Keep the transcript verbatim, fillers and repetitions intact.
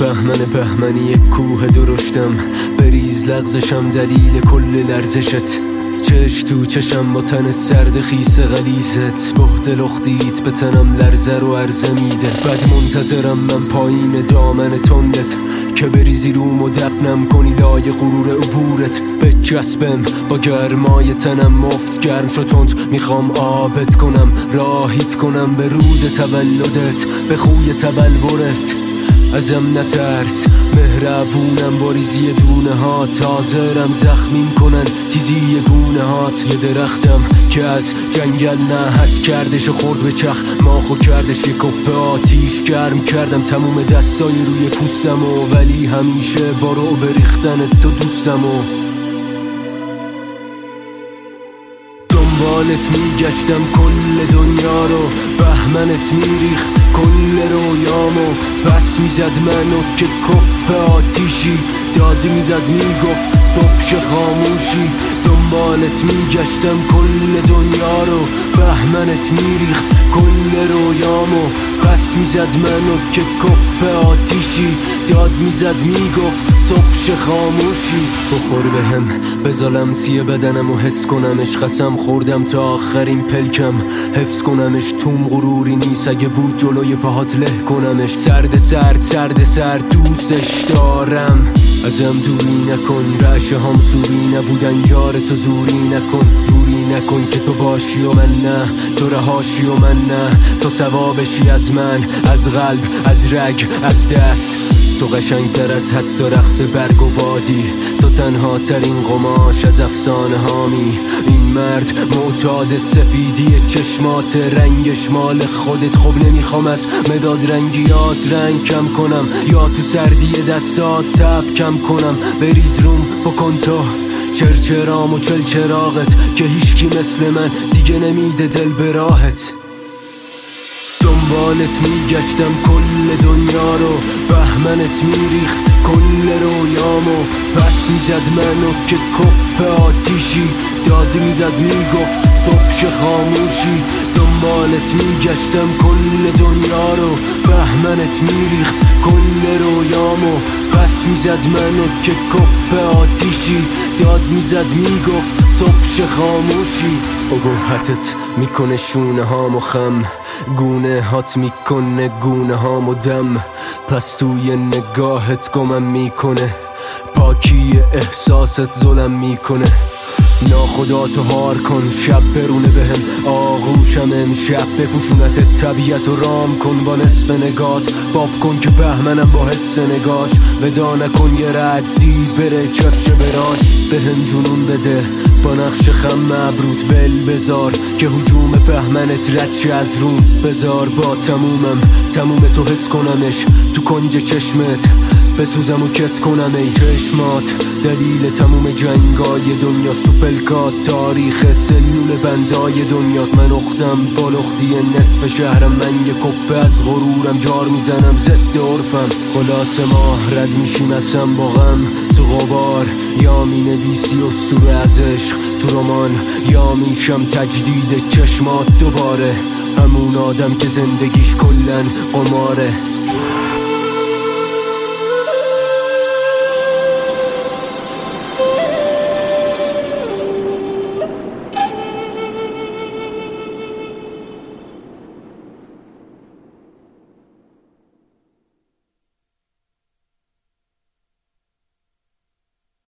بهمن بهمنی یک کوه درشتم، بریز لغزشم دلیل کل لرزشت. چش تو چشم با تن سرد خیس غلیزت، بهت لختیت به تنم لرزه رو عرضه میده. بد منتظرم من پایین دامن تندت، که بریزی روم و دفنم کنی لای غرور عبورت. بچسبم با گرمای تنم مفت گرم شو تند، میخوام آبت کنم راهیت کنم به رود تولدت، به خوی تبلورت. ازم نترس مهربونم با ریزی دونه هات، حاضرم زخمیم کنن تیزی گونه هات. یه درختم که از جنگل نه هست کردش و خورد به چخ ماخو کردش، یه کپ آتیش گرم کردم تموم دستای روی پوستم و ولی همیشه با رو بریختن تو دوستم و دنبالت میگشتم کل دنیا رو. بهمنت میریخت کل رویامو، پس میزد منو که کپ آتیشی، داد میزد میگفت صبح خاموشی. دنبالت میگشتم کل دنیا رو، بهمنت میریخت کل رویامو، پس میزد منو که کپ آتیشی، داد میزد میگفت صبح خاموشی. بخور بهم بزالم سی بدنم و حس کنمش، قسم خوردم تا آخرین پلکم حفظ کنمش. توم غروری نیست اگه بود جلوی پاهات له کنمش. سرد سرد سرد سرد دوستش دارم، ازم دوری نکن. رعشه هم سوری نبودن یار تو زوری نکن. دوری نکن که تو باشی و من نه، تو رهاشی و من نه. تو ثوابشی از من، از قلب، از رگ، از دست. تو قشنگتر از حتی رقص برگ و بادی، تو تنها ترین قماش از افسانه هامی. این مرد معتاد سفیدی چشمات، رنگش مال خودت. خب نمیخوام از مداد رنگیات رنگ کم کنم، یا تو سردی دستات تب کم کنم. بریز روم بکن تو چرچرام و چلچراغت، که هیچکی مثل من دیگه نمیده دل به راحت. دنبالت میگشتم کل دنیا رو، بهمنت میریخت کل رویامو، پس میزد منو که کپ آتیشی، داد میزد میگفت صبح خاموشی. دنبالت میگشتم کل دنیا رو، بهمنت میریخت کل رویامو، پس میزد منو که کپ آتیشی، داد میزد میگفت صبح خاموشی. ابهتت میکنه شونه هامو خم، گونه هات میکنه گونه هامو دم. پس توی نگاهت گمم میکنه، پاکی احساست ظلم میکنه. ناخداتو هار کن شب برونه بهم آغوشم امشب، بپوشونت طبیعت و رام کن با نصف نگات. باب کن که بهمنم با حس نگاش، ودا نکن یه ردی بره چفش براش. بهم جنون بده با نقش خم مبروت ول بزار، که حجوم بهمنت رد شه از روم. بزار با تمومم تموم تو حس کنمش، تو کنج چشمت بسوزم و کس کنم. ای چشمات دلیل تموم جنگای دنیاست، تو پلکات تاریخ سلول بندای دنیاست. من اختم با لختی نصف شهرم، من یه کپه از غرورم جار میزنم ضد عرفم. خلاص ما رد میشیم از هم با غم تو غبار، یا می نویسی اسطوره از عشق تو رمان، یا میشم تجدید چشمات دوباره. همون آدم که زندگیش کلن قماره.